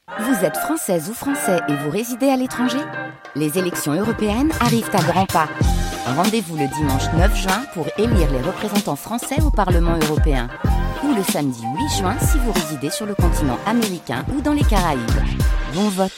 Vous êtes française ou français et vous résidez à l'étranger ? Les élections européennes arrivent à grands pas. Rendez-vous le dimanche 9 juin pour élire les représentants français au Parlement européen. Ou le samedi 8 juin si vous résidez sur le continent américain ou dans les Caraïbes. Bon vote!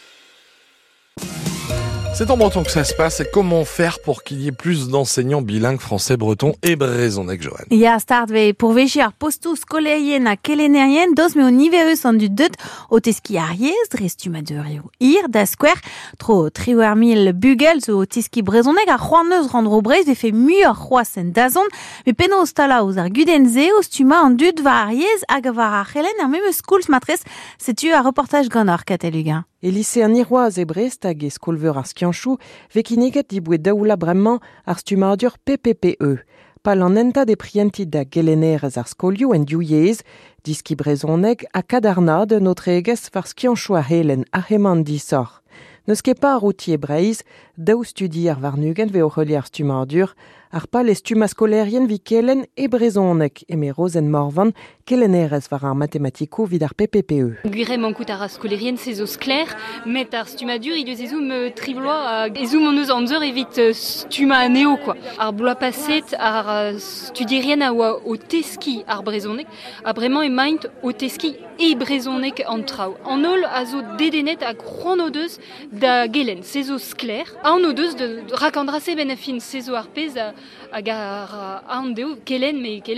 C'est en breton que ça se passe. Et comment faire pour qu'il y ait plus d'enseignants bilingues français, breton et brezhoneg, Johan? Ja, start we pourvegi ar postu skolerien a kelenerien dos me o niverus an du deut o teski ariez drestumadurio da skwer tro 3.000 bugel zo o teski brezhoneg a c'hoarneus randro brez e fe muur c'hoasen dazon me penno o stala ouz ar gudenze o stuma an dud va ariez hag var ar c'helen ar meme skouls matrez setu a reportage gant ar kateluga. E lycéen iroaz e Brest hag e skolveur ar skianchou vekiniget dibouet daoula bremman ar stumadur PPPE. Pal an enta de prientid da gelenerez ar skolioù en diouiez, diski brezhoneg a kadarnad notre egez var skianchou a helen a hemañ disor. Neus ket pa routier breiz, daou studi ar varnugen veo c'heli ar stumadur, ar pal e stuma skolerien vi kelen e brezhoneg e me rozen morvan kelenerez var ar matematiko vid ar PPPE. Gwirem an kout ar skolerien se zo skler, met ar stumadur il eus ezoum trivloa ezoum an eus an zeur evit stuma aneo, quoi. Ar bloa paset ar studierien a oa o teski ar brezhoneg, a bremañ e maint o teski e brezhoneg an traoù. An ol a zo dedenet a c'hoant o deus da gelen, se zo skler. An o deus de rakandrase ben a fin se zo ar pez hag ar an deo kelen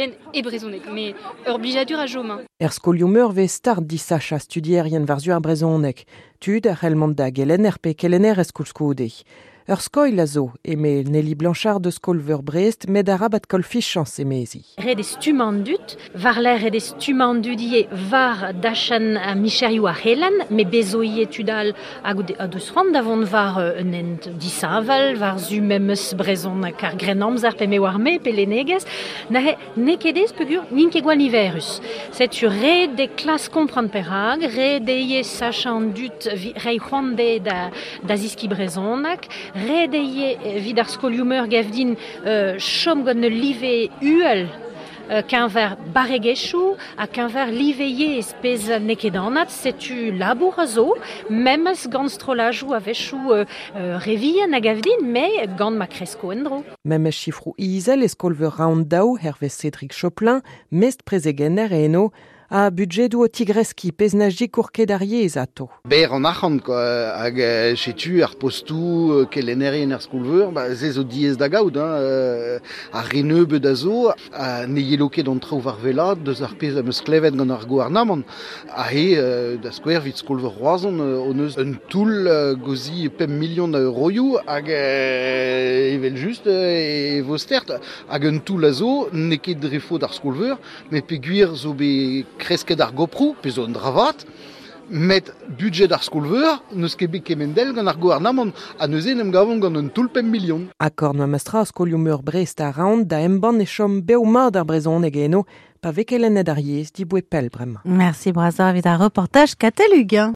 e brezhoneg. Me ur blijadur a jomañ. Skolioù meur ve start disacha studierien varzu ar brezhoneg. Tud ar c'hellmant da gelen pe kelener koulskoude. Ur skoil a zo, me Nelly Blanchard de skolveur Brest med a rabat kolfichans e mezi. Red e stuman dut, var l'er red e stuman dudie var dachan a micherioù a helan, me bezoie tudal a deus rand avon var un ent disaval, var zu memes brezhoneg ar grenamz ar pe me war me, pe lenegez, ne kedez pegur ninke gwal niverus. Setu red de klas komprant per hag, red e ye sachan dut rei c'hoande da ziski brezhoneg, red eie vid ar skolioù meur gavdin chom gant ne live uel qu'un ver baregechou a qu'un ver liveie espèce nekedanat setu labour a zo, memes gant strolajou a vechou revien a gavdin, me gant ma kresko endro. Memes chifrou izel e skolveur raon daou herve Cédric Choplin, mest prezegenner e eno, a budgetou o tigreski peznaji kourket ariez ato. Ber an achan, hag setu ar postou kelenerien ar skolveur, ze zo diez da gaout, ar reneu da zo, ne yeloket an traoù var velat, deus ar pez am eus klevet gant ar gouarnamant, a he da skwer vid skolveur roazon, on eus un toul gozi 5 million euroioù, hag evel just e vo stert, hag un toul a zo, ne ket drefo d'ar skolveur, me pe gwir zo be kresket ar goprou, pe zo un dravat, met budget d'ar skolveur, neus ket bet kemendel gant ar gouarnamant, a neus en em gavon gant un toul 5 million. Akor noa mastra skolioù meur Brest a raon da emban e chom beo mat ar brezhoneg eno, pa vekelenet ariez dibouet pel bremañ. Merci Brazza vid ar reportage kateluga.